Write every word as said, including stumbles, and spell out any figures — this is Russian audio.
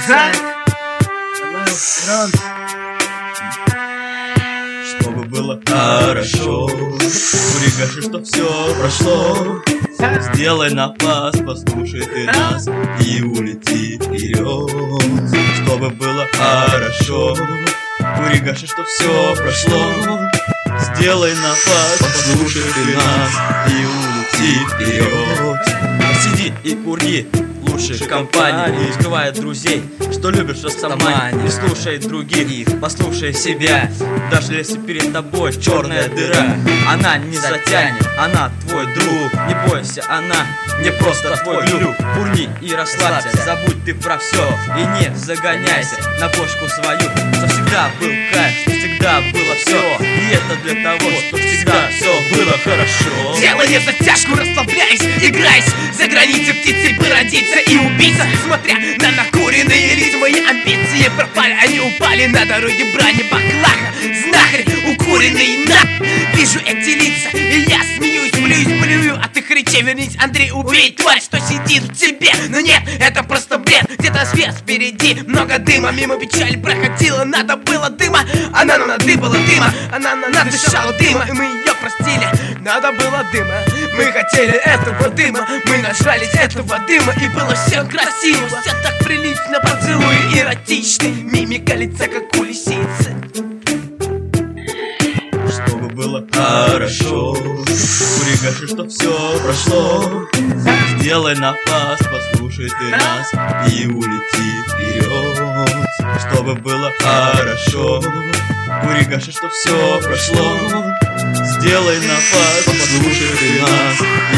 Чтобы было хорошо, куригаши, что все прошло. Сделай напас, послушай ты нас и улети вперед. Чтобы было хорошо, куригаши, что все прошло. Сделай напас, послушай ты нас и улети вперед. Сиди и кури лучше компании, не скрывай друзей, что любишь растамань. Не слушай других, послушай себя. Даже если перед тобой черная дыра, она не затянет, она твой друг. Не бойся, она не просто твой друг. Курни и расслабься, забудь ты про все и не загоняйся на бошку свою. Что всегда был кайф, что всегда было все, и это для того, что всегда все было хорошо. Делай не затяжку, расслабляйся, играйся. За границей птицей породиться и убийца. Смотря на накуренные лица, мои амбиции пропали. Они упали на дороге брани баклаха. Знахарь укуренный на. Вижу эти лица, и я смеюсь, плююсь, плюю от их речей. Вернись, Андрей, убей тварь, что сидит в тебе. Но нет, это просто бред, где-то свет впереди. Много дыма, мимо печаль проходила. Надо было дыма, она нам надыбала дыма. Она нам надышала дыма, и мы ее простили. Надо было дыма, мы хотели этого дыма. Мы нажрались этого дыма, и было все красиво. Все так прилично, поцелуи эротичны. Мимика лица, как у лисицы. Чтобы было хорошо, куригаши, что все прошло. Сделай напас, послушай ты нас и улети вперед. Чтобы было хорошо, куригаши, что все прошло. Сделай напас, послушай ты нас